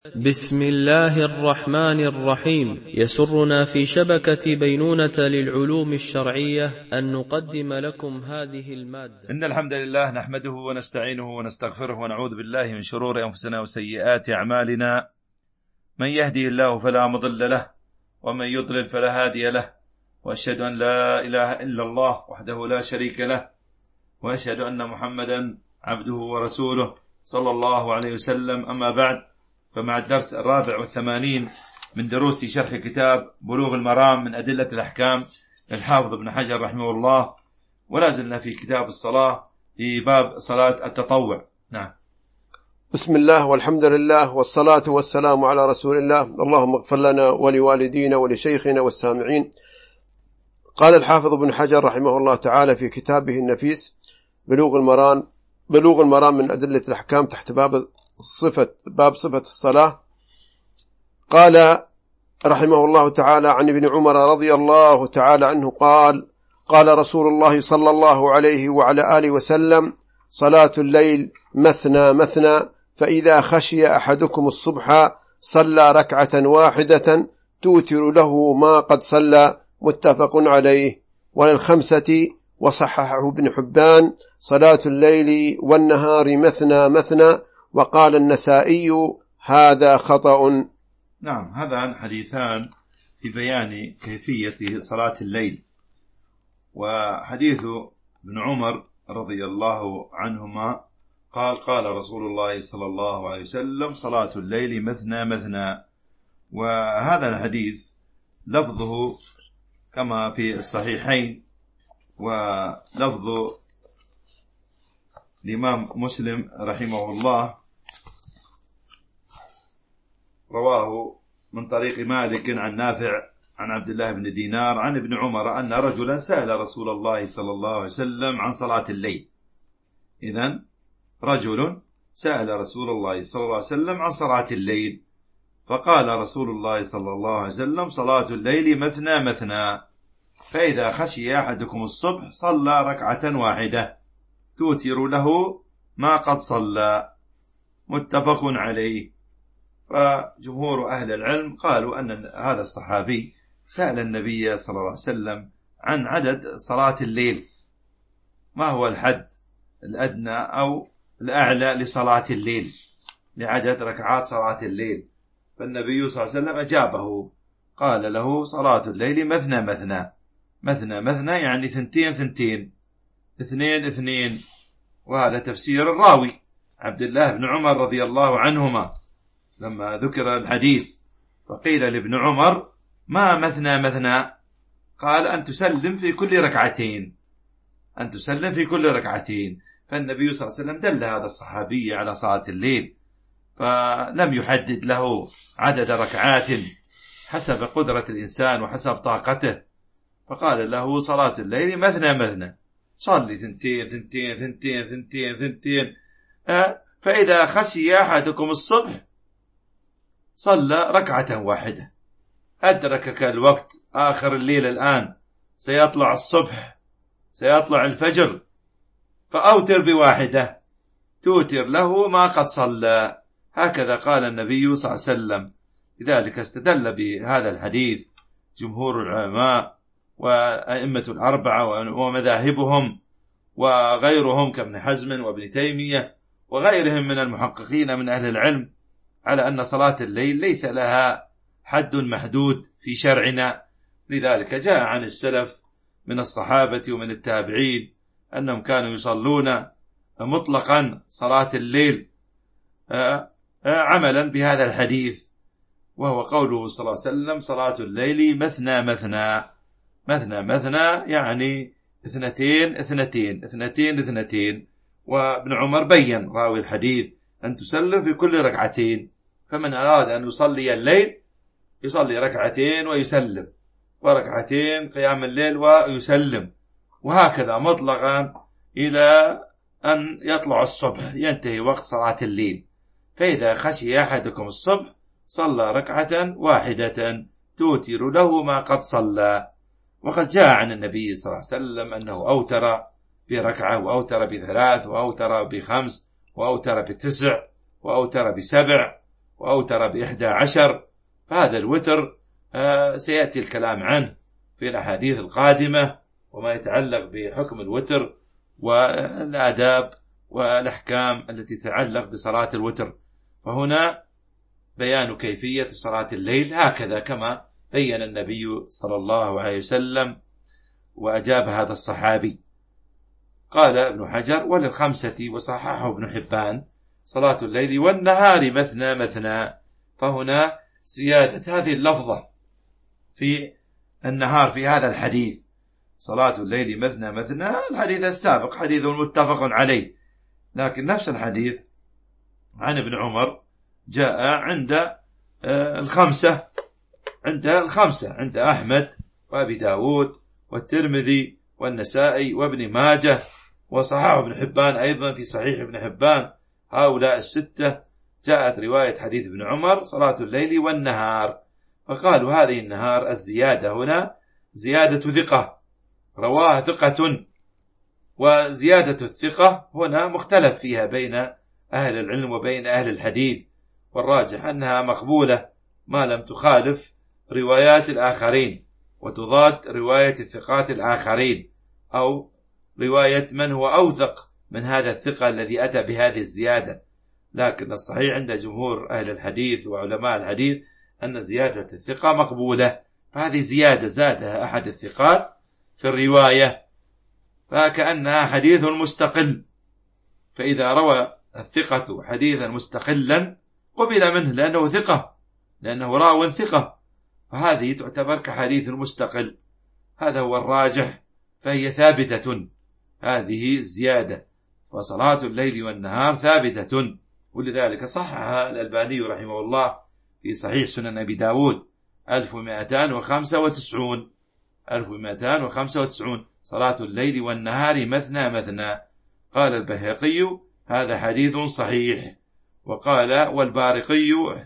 بسم الله الرحمن الرحيم. يسرنا في شبكة بينونة للعلوم الشرعية أن نقدم لكم هذه المادة. إن الحمد لله نحمده ونستعينه ونستغفره ونعوذ بالله من شرور أنفسنا وسيئات أعمالنا. من يهدي الله فلا مضل له ومن يضلل فلا هادي له، وأشهد أن لا إله إلا الله وحده لا شريك له، وأشهد أن محمدا عبده ورسوله صلى الله عليه وسلم. أما بعد، فمع الدرس 84 من دروس شرح كتاب بلوغ المرام من أدلة الأحكام للحافظ ابن حجر رحمه الله، ولا زلنا في كتاب الصلاة في باب صلاة التطوع. نعم. بسم الله والحمد لله والصلاة والسلام على رسول الله. اللهم اغفر لنا ولوالدينا ولشيخنا والسامعين. قال الحافظ ابن حجر رحمه الله تعالى في كتابه النفيس بلوغ المرام من أدلة الأحكام تحت باب صفة الصلاة. قال رحمه الله تعالى عن ابن عمر رضي الله تعالى عنه قال رسول الله صلى الله عليه وعلى آله وسلم: صلاة الليل مثنى مثنى، فإذا خشي أحدكم الصبح صلى ركعة واحدة توتر له ما قد صلى. متفق عليه. وللخمسة وصححه ابن حبان: صلاة الليل والنهار مثنى مثنى. وقال النسائي: هذا خطأ. نعم، هذان حديثان في بيان كيفية صلاة الليل. وحديث ابن عمر رضي الله عنهما قال رسول الله صلى الله عليه وسلم: صلاة الليل مثنى مثنى. وهذا الحديث لفظه كما في الصحيحين، ولفظ الإمام مسلم رحمه الله رواه من طريق مالك عن نافع عن عبد الله بن دينار عن ابن عمر أن رجلا سأل رسول الله صلى الله عليه وسلم عن صلاة الليل. إذن رجل سأل رسول الله صلى الله عليه وسلم عن صلاة الليل، فقال رسول الله صلى الله عليه وسلم: صلاة الليل مثنى مثنى، فإذا خشي أحدكم الصبح صلى ركعة واحدة توتر له ما قد صلى. متفق عليه. فجمهور أهل العلم قالوا أن هذا الصحابي سأل النبي صلى الله عليه وسلم عن عدد صلاة الليل، ما هو الحد الأدنى أو الأعلى لصلاة الليل، لعدد ركعات صلاة الليل. فالنبي صلى الله عليه وسلم أجابه، قال له: صلاة الليل مثنى مثنى. مثنى مثنى يعني 2 2 2 2. وهذا تفسير الراوي عبد الله بن عمر رضي الله عنهما لما ذكر الحديث، فقيل لابن عمر: ما مثنى مثنى؟ قال: أن تسلم في كل ركعتين، أن تسلم في كل ركعتين. فالنبي صلى الله عليه وسلم دل هذا الصحابي على صلاة الليل، فلم يحدد له عدد ركعات حسب قدرة الإنسان وحسب طاقته، فقال له: صلاة الليل مثنى مثنى، صلي 2 2 2 2. فإذا خشي أحدكم الصبح صلى ركعة واحدة. أدركك الوقت آخر الليل الآن، سيطلع الصبح، سيطلع الفجر، فأوتر بواحدة توتر له ما قد صلى. هكذا قال النبي صلى الله عليه وسلم. لذلك استدل بهذا الحديث جمهور العلماء وأئمة الأربعة ومذاهبهم وغيرهم كابن حزم وابن تيمية وغيرهم من المحققين من أهل العلم، على أن صلاة الليل ليس لها حد محدود في شرعنا. لذلك جاء عن السلف من الصحابة ومن التابعين أنهم كانوا يصلون مطلقا صلاة الليل عملا بهذا الحديث، وهو قوله صلى الله عليه وسلم: صلاة الليل مثنى مثنى. مثنى مثنى يعني 2 2 2. وابن عمر بين راوي الحديث أن تسلم في كل ركعتين، فمن أراد أن يصلي الليل يصلي 2 ركعتين ويسلم، وركعتين قيام الليل ويسلم، وهكذا مطلقا إلى أن يطلع الصبح ينتهي وقت صلاة الليل. فإذا خشي أحدكم الصبح صلى ركعة واحدة توتر له ما قد صلى. وقد جاء عن النبي صلى الله عليه وسلم أنه أوتر بركعة، وأوتر ب3، وأوتر ب5، وأوتر ب9، وأوتر ب7، وأوتر ب11. فهذا الوتر سيأتي الكلام عنه في الأحاديث القادمة، وما يتعلق بحكم الوتر والآداب والأحكام التي تتعلق بصلاة الوتر. فهنا بيان كيفية صلاة الليل هكذا كما بين النبي صلى الله عليه وسلم، وأجاب هذا الصحابي. قال ابن حجر: وللخمسة وصححه ابن حبان صلاة الليل والنهار مثنى مثنى. فهنا زيادة هذه اللفظة في النهار في هذا الحديث، صلاة الليل مثنى مثنى. الحديث السابق حديث متفق عليه، لكن نفس الحديث عن ابن عمر جاء عند الخمسة، عند أحمد وأبي داود والترمذي والنسائي وابن ماجه، وصححه ابن حبان أيضا في صحيح ابن حبان. هؤلاء الستة جاءت رواية حديث ابن عمر صلاة الليل والنهار. فقالوا هذه النهار الزيادة هنا زيادة ثقة، رواه ثقة. وزيادة الثقة هنا مختلف فيها بين أهل العلم وبين أهل الحديث، والراجح أنها مقبولة ما لم تخالف روايات الآخرين وتضاد رواية الثقات الآخرين، أو رواية من هو أوثق من هذا الثقة الذي أتى بهذه الزيادة. لكن الصحيح عند جمهور أهل الحديث وعلماء الحديث أن زيادة الثقة مقبولة. فهذه زيادة زادها أحد الثقات في الرواية، فكأنها حديث مستقل. فإذا روى الثقة حديثا مستقلا قبل منه لأنه ثقة، لأنه راو ثقة، فهذه تعتبر كحديث مستقل. هذا هو الراجح، فهي ثابتة هذه الزيادة. وصلاة الليل والنهار ثابتة، ولذلك صحها الألباني رحمه الله في صحيح سنن أبي داود 1295 صلاة الليل والنهار مثنى مثنى. قال البيهقي: هذا حديث صحيح. وقال والبارقي: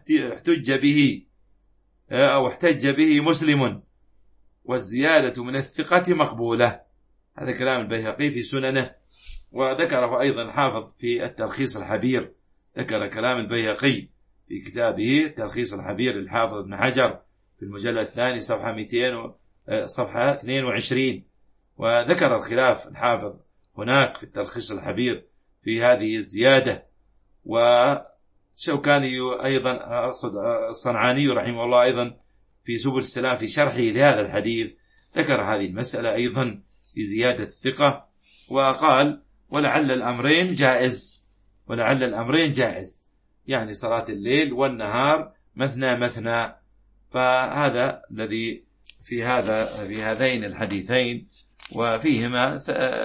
احتج به مسلم، والزيادة من الثقة مقبولة. هذا كلام البيهقي في سننه، وذكره أيضا الحافظ في التلخيص الحبير، ذكر كلام البيهقي في كتابه تلخيص الحبير للحافظ ابن حجر في المجلد الثاني صفحة 22. وذكر الخلاف الحافظ هناك في التلخيص الحبير في هذه الزيادة. وشوكاني أيضا، الصنعاني رحمه الله أيضا في سبل السلام في شرحه لهذا الحديث ذكر هذه المسألة أيضا في زيادة الثقة، وقال: ولعل الأمرين جائز، يعني صلاة الليل والنهار مثنى مثنى. فهذا الذي في هذين الحديثين، وفيهما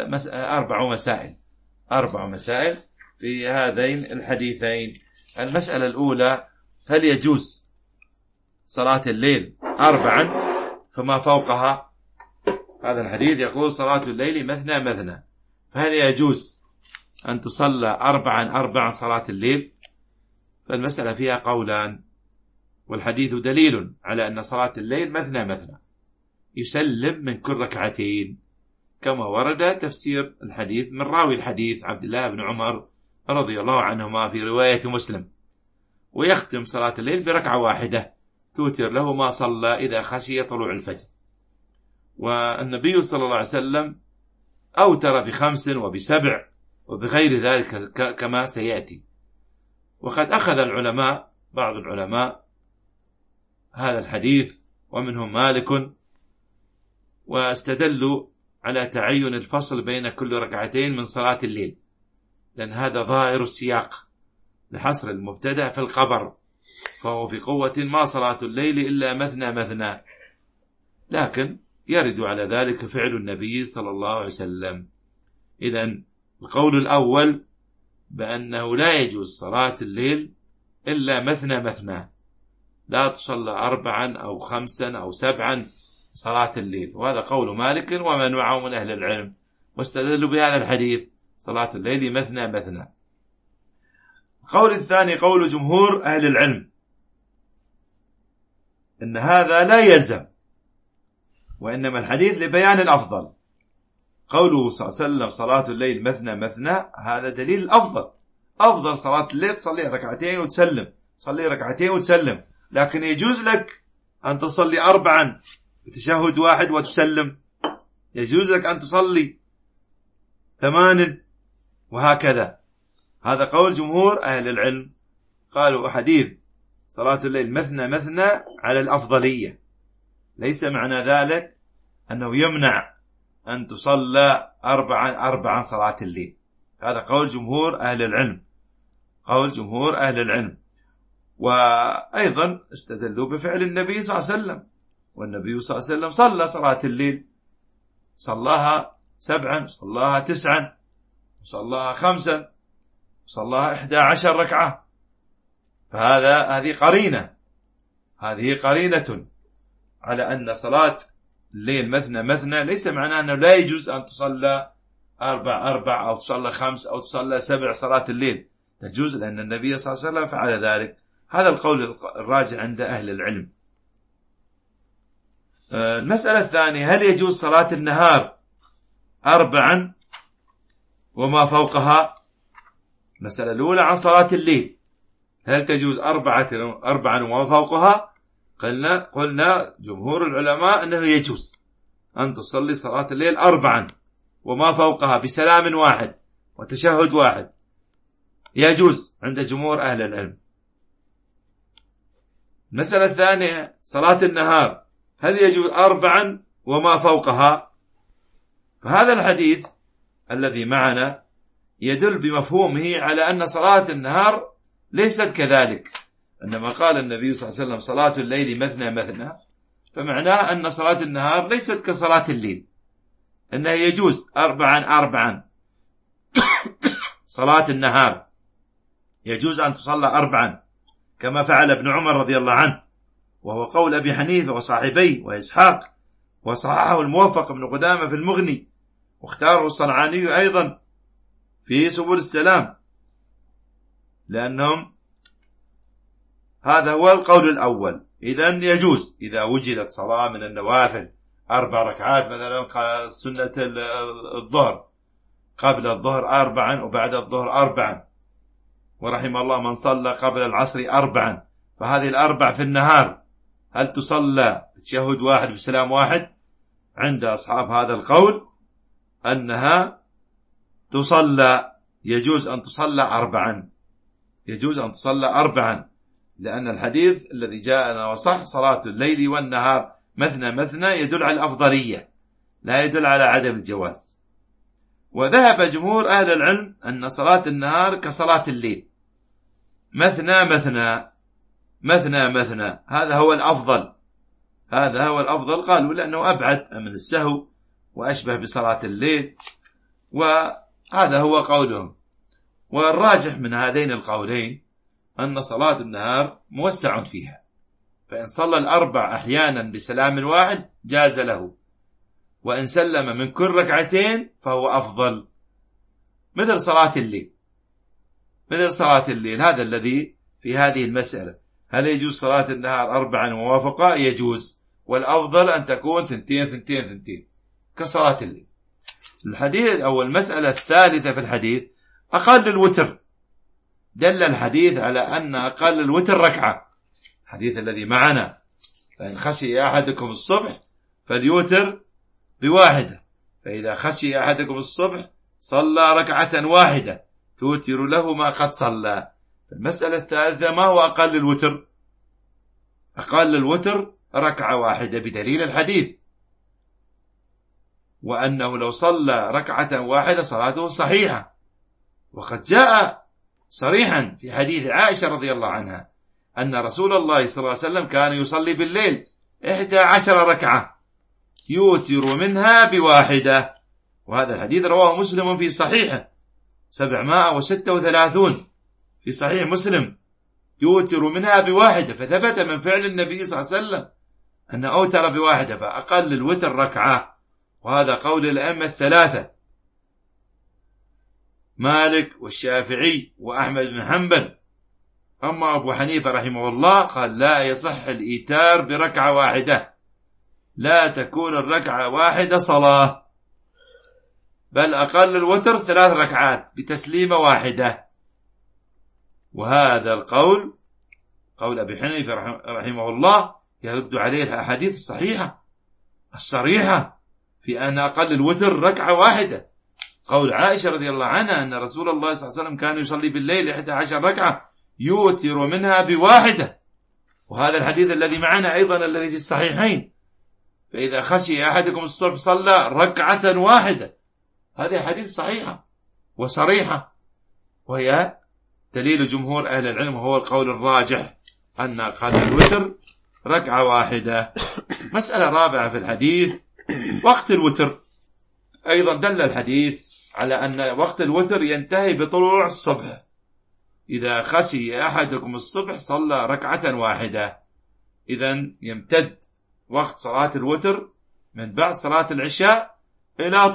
4 مسائل في هذين الحديثين. المسألة الأولى: هل يجوز صلاة الليل 4 فما فوقها؟ هذا الحديث يقول صلاة الليل مثنى مثنى، فهل يجوز أن تصلى 4 صلاة الليل؟ فالمسألة فيها قولان، والحديث دليل على أن صلاة الليل مثنى مثنى، يسلم من كل ركعتين، كما ورد تفسير الحديث من راوي الحديث عبد الله بن عمر رضي الله عنهما في رواية مسلم، ويختم صلاة الليل بركعة واحدة توتر له ما صلى إذا خشي طلوع الفجر. والنبي صلى الله عليه وسلم أوتر ب5 وب7 وبغير ذلك كما سيأتي. وقد أخذ بعض العلماء هذا الحديث ومنهم مالك، واستدلوا على تعين الفصل بين كل ركعتين من صلاة الليل، لأن هذا ظاهر السياق لحصر المبتدأ في الخبر، فهو في قوة ما صلاة الليل إلا مثنى مثنى. لكن يرد على ذلك فعل النبي صلى الله عليه وسلم. إذن القول الأول بأنه لا يجوز صلاة الليل إلا مثنى مثنى، لا تصلى 4 أو 5 أو 7 صلاة الليل، وهذا قول مالك ومن معه من أهل العلم، واستدلوا بهذا الحديث صلاة الليل مثنى مثنى. القول الثاني قول جمهور أهل العلم إن هذا لا يلزم، وإنما الحديث لبيان الأفضل. قوله صلى الله عليه وسلم صلاة الليل مثنى مثنى، هذا دليل الأفضل. أفضل صلاة الليل تصلي 2 ركعتين وتسلم، تصلي ركعتين وتسلم، لكن يجوز لك أن تصلي 4 بتشهد واحد وتسلم، يجوز لك أن تصلي 8 وهكذا. هذا قول جمهور أهل العلم، قالوا حديث صلاة الليل مثنى مثنى على الأفضلية، ليس معنى ذلك أنه يمنع أن تصلى 4 صلاة الليل. هذا قول جمهور أهل العلم، قول جمهور أهل العلم. وأيضا استدلوا بفعل النبي صلى الله عليه وسلم، والنبي صلى الله عليه وسلم صلى صلاة الليل، صلاها 7، صلاها 9، صلاها 5، صلاها 11 ركعة. هذه قرينة على أن صلاة الليل مثنى مثنى، ليس معناه أنه لا يجوز أن تصلى 4 أو تصلى 5 أو تصلى 7 صلاة الليل، تجوز، لأن النبي صلى الله عليه وسلم فعل ذلك. هذا القول الراجع عند أهل العلم. المسألة الثانية، هل يجوز صلاة النهار 4 وما فوقها؟ المسألة الأولى عن صلاة الليل، هل تجوز 4 وما فوقها؟ قلنا جمهور العلماء أنه يجوز أن تصلي صلاة الليل 4 وما فوقها بسلام واحد وتشهد واحد، يجوز عند جمهور أهل العلم. المسألة الثانية، صلاة النهار، هل يجوز 4 وما فوقها؟ فهذا الحديث الذي معنا يدل بمفهومه على أن صلاة النهار ليست كذلك، إنما قال النبي صلى الله عليه وسلم صلاة الليل مثنى مثنى، فمعناه أن صلاة النهار ليست كصلاة الليل، أنه يجوز 4 صلاة النهار يجوز أن تصلى 4 كما فعل ابن عمر رضي الله عنه، وهو قول أبي حنيفة وصاحبيه وإسحاق، وصححه الموفق ابن قدامة في المغني، واختاره الصنعاني أيضا في سبل السلام، لأنهم هذا هو القول الأول. إذن يجوز إذا وجدت صلاة من النوافل 4 ركعات، مثلا سنة الظهر، قبل الظهر 4 وبعد الظهر 4، ورحم الله من صلى قبل العصر 4، فهذه 4 في النهار هل تصلى بتشهد واحد بسلام واحد؟ عند أصحاب هذا القول أنها تصلى، يجوز أن تصلى 4، يجوز أن تصلى 4، لأن الحديث الذي جاءنا وصح صلاة الليل والنهار مثنى مثنى يدل على الأفضلية، لا يدل على عدم الجواز. وذهب جمهور أهل العلم أن صلاة النهار كصلاة الليل، مثنى مثنى مثنى مثنى، هذا هو الأفضل، هذا هو الأفضل. قالوا لأنه أبعد من السهو وأشبه بصلاة الليل، وهذا هو قولهم. والراجح من هذين القولين أن صلاة النهار موسع فيها، فإن صلى 4 أحيانا بسلام واحد جاز له، وإن سلم من كل 2 ركعتين فهو أفضل، مثل صلاة الليل، مثل صلاة الليل. هذا الذي في هذه المسألة، هل يجوز صلاة النهار 4 ووافقة؟ يجوز، والأفضل أن تكون 2 كصلاة الليل. الحديث أو المسألة الثالثة في الحديث، أقل الوتر، دل الحديث على أن أقل الوتر 1 ركعة، الحديث الذي معنا، فإن خشي أحدكم الصبح فليوتر ب1، فإذا خشي أحدكم الصبح صلى 1 ركعة توتر له ما قد صلى. المسألة الثالثة، ما هو أقل الوتر؟ أقل الوتر 1 ركعة بدليل الحديث، وأنه لو صلى 1 ركعة صلاته صحيحة. وقد جاء صريحا في حديث عائشة رضي الله عنها أن رسول الله صلى الله عليه وسلم كان يصلي بالليل 11 ركعة يوتر منها ب1، وهذا الحديث رواه مسلم في صحيحه 736 في صحيح مسلم، يوتر منها ب1، فثبت من فعل النبي صلى الله عليه وسلم أن أوتر ب1، فأقل الوتر 1 ركعة، وهذا قول الأئمة الثلاثة، مالك والشافعي وأحمد بن حنبل. أما أبو حنيفة رحمه الله قال لا يصح الإيتار ب1 ركعة، لا تكون 1 ركعة صلاة، بل أقل الوتر 3 ركعات بتسليمة 1. وهذا القول قول أبي حنيفة رحمه الله يرد عليه الأحاديث الصحيحة الصريحة في أن أقل الوتر ركعة واحدة. قول عائشة رضي الله عنها أن رسول الله صلى الله عليه وسلم كان يصلي بالليل 11 ركعة يوتر منها بواحدة، وهذا الحديث الذي معنا أيضا الذي في الصحيحين، فإذا خشي أحدكم الصبح صلى ركعة واحدة. هذه حديث صحيحة وصريحة، وهي دليل جمهور أهل العلم، وهو القول الراجح أن أقل الوتر ركعة واحدة. مسألة رابعة في الحديث وقت الوتر. أيضا دل الحديث على أن وقت الوتر ينتهي بطلوع الصبح. إذا خشي أحدكم الصبح صلى ركعة واحدة. إذن يمتد وقت صلاة الوتر من بعد صلاة العشاء إلى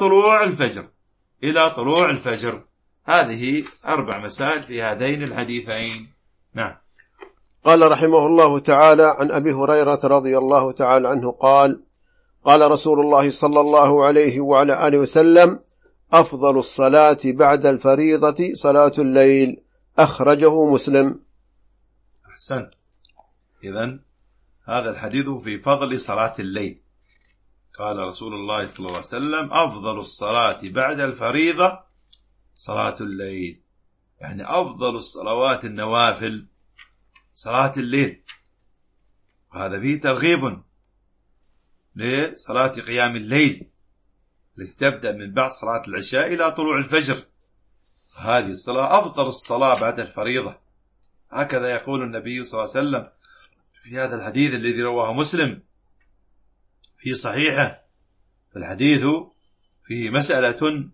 طلوع الفجر. هذه 4 مسائل في هذين الحديثين. نعم. قال رحمه الله تعالى: عن أبي هريرة رضي الله تعالى عنه قال: قال رسول الله صلى الله عليه وعلى آله وسلم: أفضل الصلاة بعد الفريضة صلاة الليل. أخرجه مسلم. أحسن. إذن هذا الحديث في فضل صلاة الليل. قال رسول الله صلى الله عليه وسلم: أفضل الصلاة بعد الفريضة صلاة الليل، يعني أفضل الصلوات النوافل صلاة الليل. وهذا فيه ترغيب لصلاة قيام الليل التي تبدأ من بعد صلاة العشاء إلى طلوع الفجر. هذه الصلاة أفضل الصلاة بعد الفريضة، هكذا يقول النبي صلى الله عليه وسلم في هذا الحديث الذي رواه مسلم في صحيحه. الحديث فيه مسألة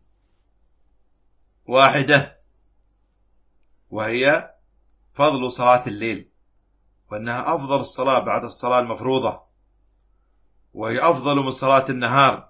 واحدة، وهي فضل صلاة الليل، وأنها أفضل الصلاة بعد الصلاة المفروضة، وهي أفضل من صلاة النهار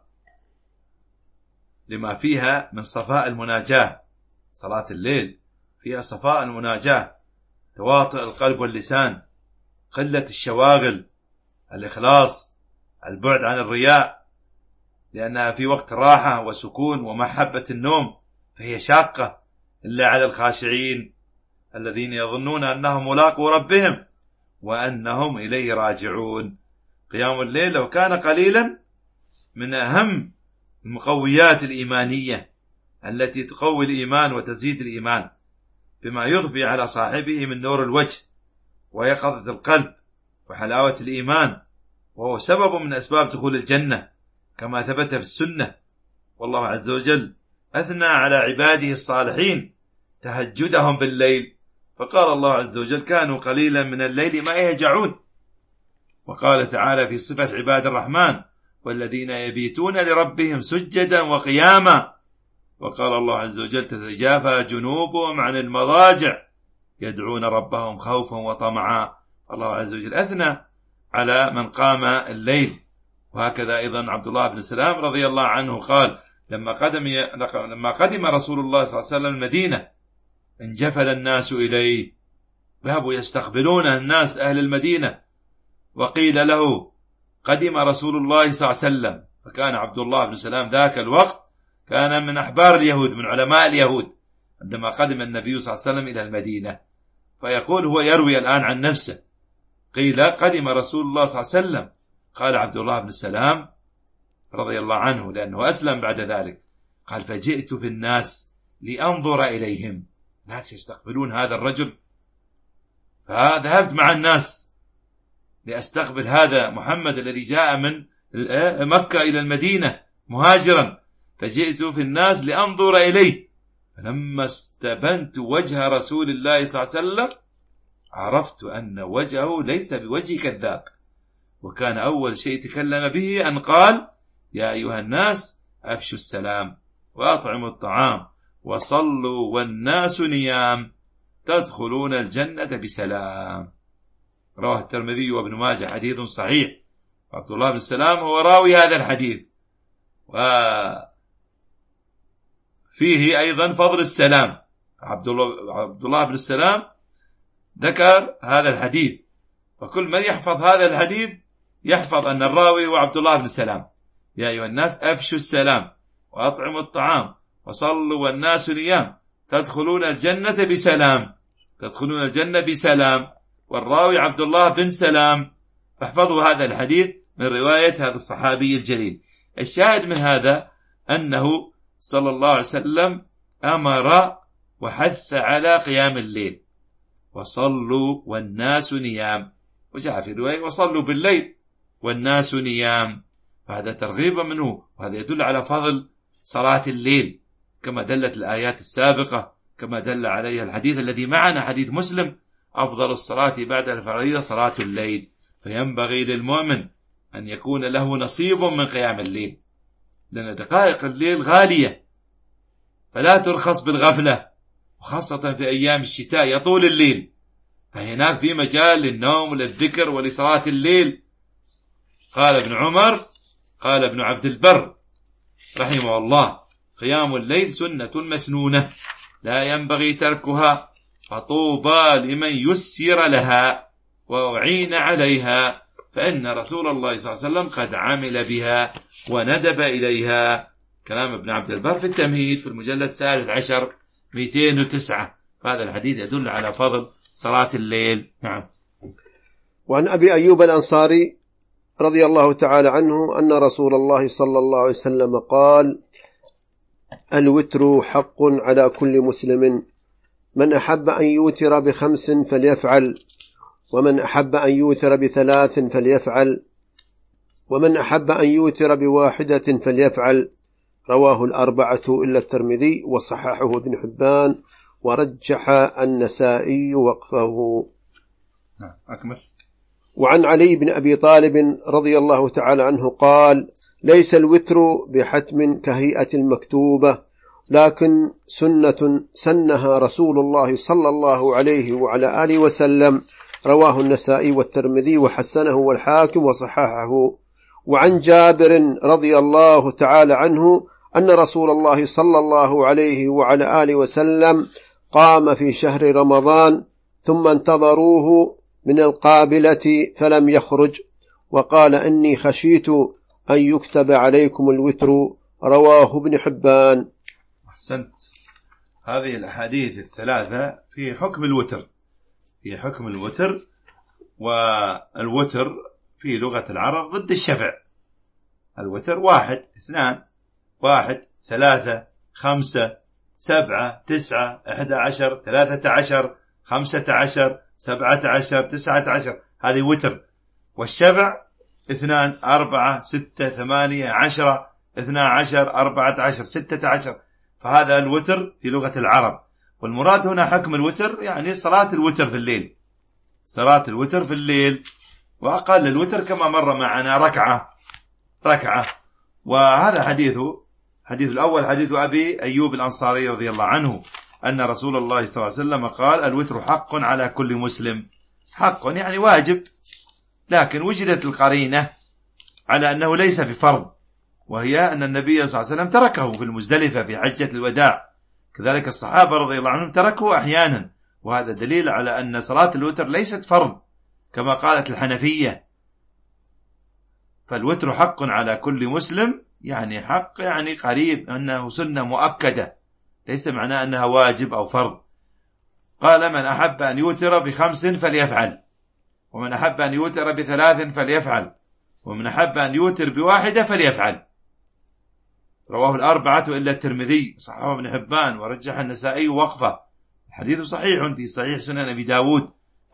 لما فيها من صفاء المناجاة. صلاة الليل فيها صفاء المناجاة، تواطئ القلب واللسان، قلة الشواغل، الإخلاص، البعد عن الرياء، لأنها في وقت راحة وسكون ومحبة النوم، فهي شاقة إلا على الخاشعين الذين يظنون أنهم ملاقوا ربهم وأنهم إليه راجعون. قيام الليل لو كان قليلا من أهم المقويات الإيمانية التي تقوي الإيمان وتزيد الإيمان، بما يضفي على صاحبه من نور الوجه ويقظة القلب وحلاوة الإيمان، وهو سبب من أسباب دخول الجنة كما ثبت في السنة. والله عز وجل أثنى على عباده الصالحين تهجدهم بالليل، فقال الله عز وجل: كانوا قليلا من الليل ما يهجعون. وقال تعالى في صفة عباد الرحمن: والذين يبيتون لربهم سجدا وقياما. وقال الله عز وجل: تتجافى جنوبهم عن المضاجع يدعون ربهم خوفا وطمعا. الله عز وجل أثنى على من قام الليل. وهكذا أيضا عبد الله بن سلام رضي الله عنه قال: لما قدم رسول الله صلى الله عليه وسلم المدينة انجفل الناس إليه، ذهبوا يستقبلون الناس أهل المدينة، وقيل له: قدم رسول الله صلى الله عليه وسلم. فكان عبد الله بن سلام ذاك الوقت كان من أحبار اليهود، من علماء اليهود، عندما قدم النبي صلى الله عليه وسلم إلى المدينة، فيقول هو يروي الآن عن نفسه: قيل قدم رسول الله صلى الله عليه وسلم. قال عبد الله بن سلام رضي الله عنه لأنه أسلم بعد ذلك، قال: فجئت في الناس لأنظر إليهم، الناس يستقبلون هذا الرجل، فذهبت مع الناس لأستقبل هذا محمد الذي جاء من مكة إلى المدينة مهاجرا، فجئت في الناس لأنظر إليه، فلما استبنت وجه رسول الله صلى الله عليه وسلم عرفت أن وجهه ليس بوجه كذاب. وكان أول شيء تكلم به أن قال: يا أيها الناس أفشوا السلام وأطعموا الطعام وصلوا والناس نيام تدخلون الجنة بسلام. رواه الترمذي وابن ماجه، حديث صحيح. عبد الله بن سلام هو راوي هذا الحديث، وفيه أيضا فضل السلام. عبد الله بن سلام ذكر هذا الحديث، وكل من يحفظ هذا الحديث يحفظ أن الراوي هو عبد الله بن سلام. يا أيها الناس أفشوا السلام وأطعموا الطعام وصلوا والناس نيام تدخلون الجنة بسلام. تدخلون الجنة بسلام. والراوي عبد الله بن سلام. فاحفظوا هذا الحديث من رواية هذا الصحابي الجليل. الشاهد من هذا أنه صلى الله عليه وسلم أمر وحث على قيام الليل، وصلوا والناس نيام، وجاء في رواية وصلوا بالليل والناس نيام، فهذا ترغيب منه، وهذا يدل على فضل صلاة الليل كما دلت الآيات السابقة، كما دل عليها الحديث الذي معنا حديث مسلم: أفضل الصلاة بعد الفريضة صلاة الليل. فينبغي للمؤمن أن يكون له نصيب من قيام الليل، لأن دقائق الليل غالية فلا ترخص بالغفلة، وخاصة في أيام الشتاء يطول الليل، فهناك في مجال للنوم وللذكر ولصلاة الليل. قال ابن عمر، قال ابن عبد البر رحمه الله: قيام الليل سنة مسنونة لا ينبغي تركها، فطوبى لمن يسر لها وأعين عليها، فإن رسول الله صلى الله عليه وسلم قد عمل بها وندب إليها. كلام ابن عبد البر في التمهيد في المجلد 13 209. هذا الحديث يدل على فضل صلاة الليل. نعم. وعن أبي أيوب الأنصاري رضي الله تعالى عنه أن رسول الله صلى الله عليه وسلم قال: الوتر حق على كل مسلم، من أحب أن يوتر ب5 فليفعل، ومن أحب أن يوتر ب3 فليفعل، ومن أحب أن يوتر ب1 فليفعل. رواه الأربعة إلا الترمذي، وصححه ابن حبان، ورجح النسائي وقفه. أكمل. وعن علي بن أبي طالب رضي الله تعالى عنه قال: ليس الوتر بحتم كهيئة المكتوبة، لكن سنة سنها رسول الله صلى الله عليه وعلى آله وسلم. رواه النسائي والترمذي وحسنه والحاكم وصححه. وعن جابر رضي الله تعالى عنه أن رسول الله صلى الله عليه وعلى آله وسلم قام في شهر رمضان ثم انتظروه من القابلة فلم يخرج، وقال: إني خشيت أن يكتب عليكم الوتر. رواه ابن حبان. أحسنت. هذه الأحاديث الثلاثة في حكم الوتر، في حكم الوتر. والوتر في لغة العرب ضد الشفع. الوتر 1 2 1 3 5 7 9 11 13 15 17 19، هذه وتر. والشفع 2 4 6 8 10 12 14 16، فهذا الوتر في لغة العرب. والمراد هنا حكم الوتر يعني صلاة الوتر في الليل، صلاة الوتر في الليل. وأقل الوتر كما مر معنا ركعة. وهذا حديث الأول حديث أبي أيوب الأنصاري رضي الله عنه أن رسول الله صلى الله عليه وسلم قال: الوتر حق على كل مسلم. حق يعني واجب، لكن وجدت القرينة على أنه ليس بفرض، وهي أن النبي صلى الله عليه وسلم تركه في المزدلفة في حجة الوداع، كذلك الصحابة رضي الله عنهم تركوه أحيانا، وهذا دليل على أن صلاة الوتر ليست فرض كما قالت الحنفية. فالوتر حق على كل مسلم، يعني حق يعني قريب، أنه سنة مؤكدة، ليس معناه أنها واجب أو فرض. قال: من أحب أن يوتر ب5 فليفعل، ومن أحب أن يوتر ب3 فليفعل، ومن أحب أن يوتر ب1 فليفعل. رواه الأربعة إلا الترمذي، صححه ابن حبان، ورجح النسائي وقفه. الحديث صحيح في صحيح سنن أبي داود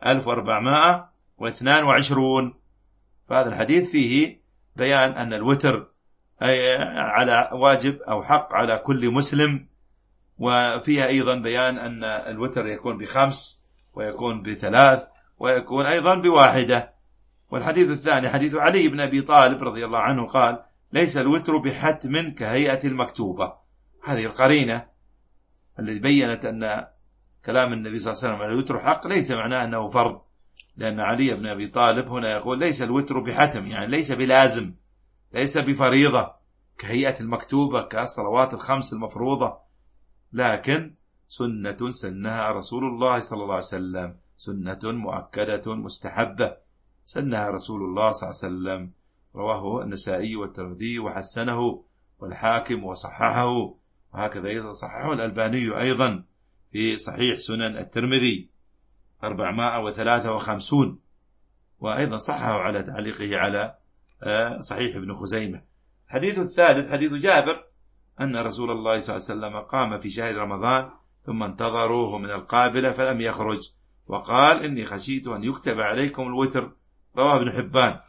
1422. فهذا الحديث فيه بيان أن الوتر على واجب أو حق على كل مسلم، وفيها أيضا بيان أن الوتر يكون ب5 ويكون ب3 ويكون أيضا ب1. والحديث الثاني حديث علي بن أبي طالب رضي الله عنه قال: ليس الوتر بحتم كهيئة المكتوبة. هذه القرينة التي بيّنت أن كلام النبي صلى الله عليه وسلم الوتر حق ليس معناه أنه فرض، لأن علي بن أبي طالب هنا يقول: ليس الوتر بحتم، يعني ليس بلازم، ليس بفريضة كهيئة المكتوبة كالصلوات ال5 المفروضة، لكن سنة سنها رسول الله صلى الله عليه وسلم، سنة مؤكدة مستحبة سنها رسول الله صلى الله عليه وسلم. رواه النسائي والترمذي وحسنه والحاكم وصححه، وهكذا أيضا صححه الألباني أيضا في صحيح سنن الترمذي. 453. وأيضا صححه على تعليقه على صحيح ابن خزيمة. الحديث الثالث حديث جابر أن رسول الله صلى الله عليه وسلم قام في شهر رمضان ثم انتظروه من القابلة فلم يخرج، وقال إني خشيت أن يكتب عليكم الوتر، رواه ابن حبان.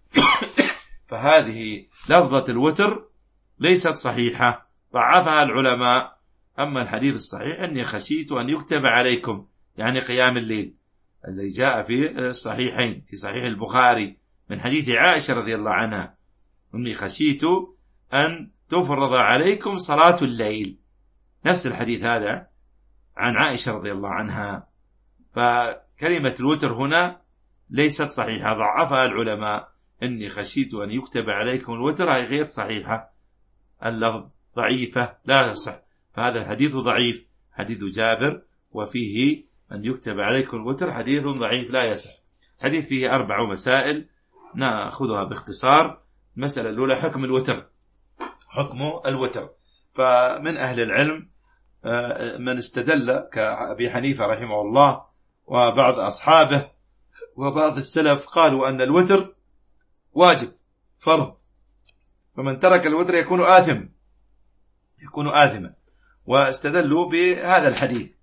فهذه لفظة الوتر ليست صحيحة، ضعفها العلماء. أما الحديث الصحيح إني خشيت أن يكتب عليكم، يعني قيام الليل، الذي جاء في الصحيحين في صحيح البخاري من حديث عائشة رضي الله عنها: إني خشيت أن تفرض عليكم صلاة الليل. نفس الحديث هذا عن عائشة رضي الله عنها. فكلمة الوتر هنا ليست صحيحة، ضعفها العلماء. إني خشيت أن يكتب عليكم الوتر هي غير صحيحة، اللفظ ضعيفة لا يصح، فهذا الحديث ضعيف، حديث جابر وفيه أن يكتب عليكم الوتر حديث ضعيف لا يصح. حديث فيه 4 مسائل نأخذها باختصار. المسألة الأولى حكم الوتر. حكم الوتر، فمن أهل العلم من استدل كأبي حنيفة رحمه الله وبعض أصحابه وبعض السلف قالوا أن الوتر واجب فرض، فمن ترك الوتر يكون آثما، واستدلوا بهذا الحديث: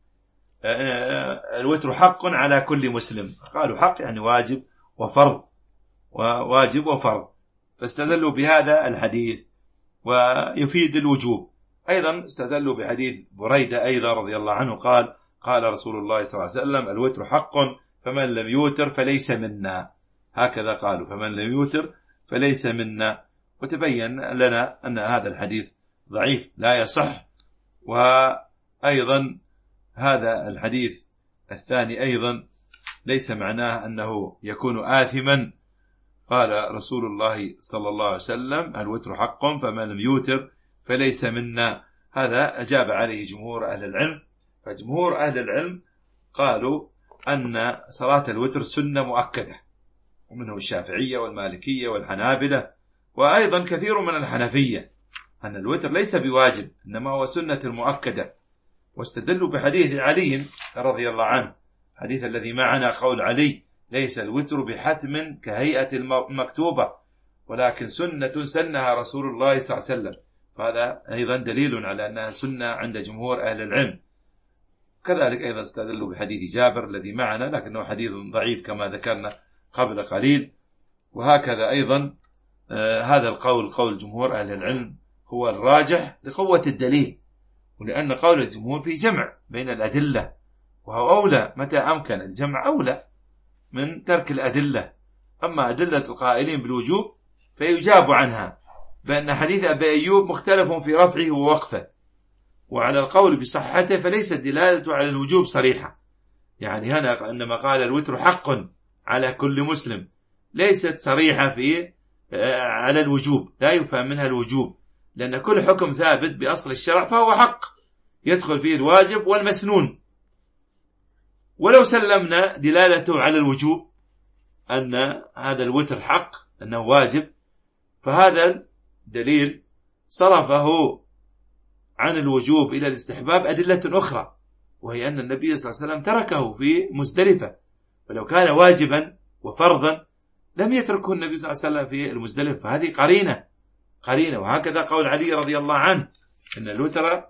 الوتر حق على كل مسلم. قالوا حق يعني واجب وفرض، وواجب وفرض، فاستدلوا بهذا الحديث ويفيد الوجوب. أيضا استدلوا بحديث بريدة أيضا رضي الله عنه قال: قال رسول الله صلى الله عليه وسلم: الوتر حق فمن لم يوتر فليس منا. هكذا قالوا: فمن لم يوتر فليس منا. وتبين لنا أن هذا الحديث ضعيف لا يصح. وأيضا هذا الحديث الثاني أيضا ليس معناه أنه يكون آثما. قال رسول الله صلى الله عليه وسلم: الوتر حق فمن لم يوتر فليس منا. هذا أجاب عليه جمهور أهل العلم. فجمهور أهل العلم قالوا أن صلاة الوتر سنة مؤكدة، ومنهم الشافعية والمالكية والحنابلة، وأيضا كثير من الحنفية، أن الوتر ليس بواجب إنما هو سنة مؤكدة. واستدلوا بحديث علي رضي الله عنه، حديث الذي معنا، قول علي: ليس الوتر بحتم كهيئة المكتوبة ولكن سنة سنها رسول الله صلى الله عليه وسلم. فهذا أيضا دليل على أنها سنة عند جمهور أهل العلم. كذلك أيضا استدلوا بحديث جابر الذي معنا، لكنه حديث ضعيف كما ذكرنا قبل قليل. وهكذا أيضا هذا القول، قول جمهور أهل العلم، هو الراجح لقوة الدليل، ولأن قول الجمهور في جمع بين الأدلة، وهو أولى متى أمكن الجمع أولى من ترك الأدلة. أما أدلة القائلين بالوجوب فيجاب عنها بأن حديث أبي أيوب مختلف في رفعه ووقفه، وعلى القول بصحته فليست دلالة على الوجوب صريحة. يعني هنا عندما قال الوتر حق على كل مسلم ليست صريحة في على الوجوب، لا يفهم منها الوجوب، لأن كل حكم ثابت بأصل الشرع فهو حق، يدخل فيه الواجب والمسنون. ولو سلمنا دلالته على الوجوب أن هذا الوتر حق أنه واجب، فهذا دليل صرفه عن الوجوب إلى الاستحباب أدلة أخرى، وهي أن النبي صلى الله عليه وسلم تركه في مزدلفة، فلو كان واجبا وفرضا لم يتركه النبي صلى الله عليه وسلم في المزدلفة، فهذه قرينة. وهكذا قول علي رضي الله عنه أن الوتر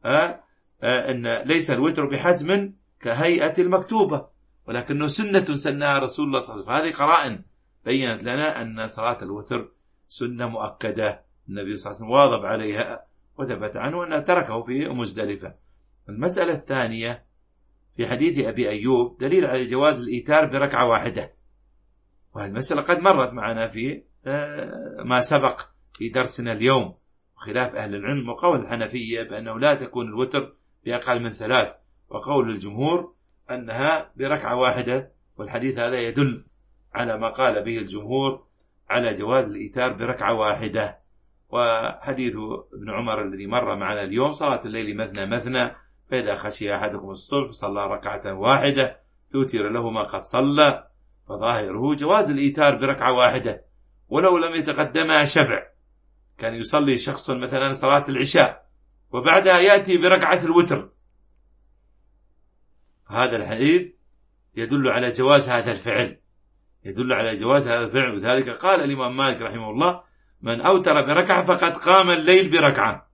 أن ليس الوتر بحتم كهيئة المكتوبة ولكنه سنة سنها رسول الله صلى الله عليه وسلم. هذه قرائن بيّنت لنا أن صلاة الوتر سنة مؤكدة، النبي صلى الله عليه وسلم واظب عليها وثبت عنه أنه تركه في مزدلفة. المسألة الثانية في حديث أبي أيوب دليل على جواز الإيتار بركعة واحدة، وهالمسألة قد مرت معنا في ما سبق في درسنا اليوم، وخلاف أهل العلم وقول الحنفية بأنه لا تكون الوتر بأقل من 3، وقول الجمهور أنها بركعة واحدة. والحديث هذا يدل على ما قال به الجمهور على جواز الإيتار بركعة واحدة. وحديث ابن عمر الذي مر معنا اليوم: صلاة الليل مثنى مثنى، فإذا خشي أحدكم الصبح صلى ركعة واحدة توتر له ما قد صلى. فظاهره جواز الإيتار بركعة واحدة ولو لم يتقدمها شفع. كان يصلي شخص مثلا صلاة العشاء وبعدها يأتي بركعة الوتر، هذا الحديث يدل على جواز هذا الفعل، يدل على جواز هذا الفعل. وذلك قال الإمام مالك رحمه الله: من أوتر بركعة فقد قام الليل بركعة.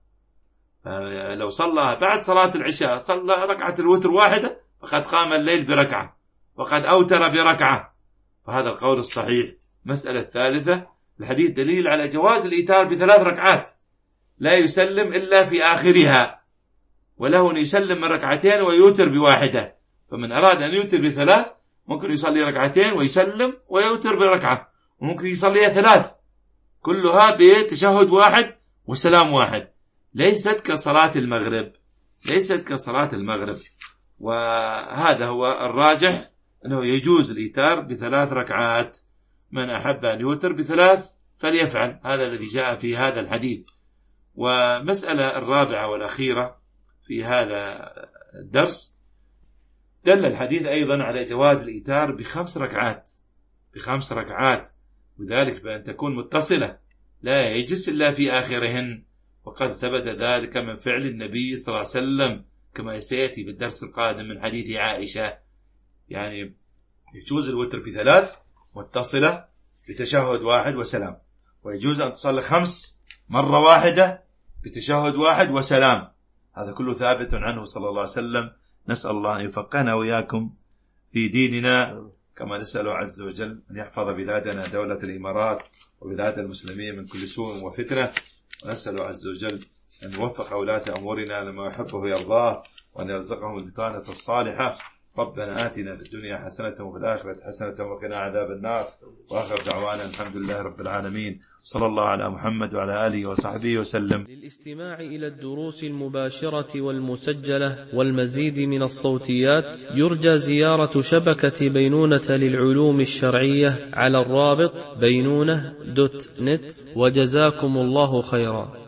لو صلى بعد صلاة العشاء صلى ركعة الوتر واحدة فقد قام الليل بركعة وقد أوتر بركعة، فهذا القول الصحيح. مسألة الثالثة: الحديث دليل على جواز الإيتار ب3 ركعات، لا يسلم إلا في آخرها، وله أن يسلم من ركعتين ويوتر بواحدة. فمن أراد أن يوتر ب3 ممكن يصلي ركعتين ويسلم ويوتر بركعة، وممكن يصليها 3 كلها بتشهد واحد وسلام واحد. ليست كصلاة المغرب، ليست كصلاة المغرب. وهذا هو الراجح، أنه يجوز الإيتار ب3 ركعات. من أحب أن يوتر ب3 فليفعل، هذا الذي جاء في هذا الحديث. ومسألة الرابعة والأخيرة في هذا الدرس: دل الحديث أيضا على جواز الإيتار ب5 ركعات، ب5 ركعات، وذلك بأن تكون متصلة لا يجلس إلا في آخرهن، وقد ثبت ذلك من فعل النبي صلى الله عليه وسلم كما سيأتي بالدرس القادم من حديث عائشة. يعني يجوز الوتر ب3 متصلة بتشهد واحد وسلام، ويجوز أن تصلي 5 مرة واحدة بتشهد واحد وسلام. هذا كله ثابت عنه صلى الله عليه وسلم. نسأل الله أن يفقهنا وإياكم في ديننا، كما نسأله عز وجل أن يحفظ بلادنا دولة الإمارات وبلاد المسلمين من كل سوء وفتنة، ونسأله عز وجل أن يوفق ولاة أمورنا لما يحبه ويرضاه، وأن يرزقهم البطانة الصالحة. ربنا آتنا في الدنيا حسنة وفي الآخرة حسنة وقنا عذاب النار. وآخر دعوانا الحمد لله رب العالمين، صلى الله على محمد وعلى آله وصحبه وسلم. للاستماع إلى الدروس المباشرة والمسجلة والمزيد من الصوتيات يرجى زيارة شبكة بينونة للعلوم الشرعية على الرابط بينونة.net. وجزاكم الله خيرا.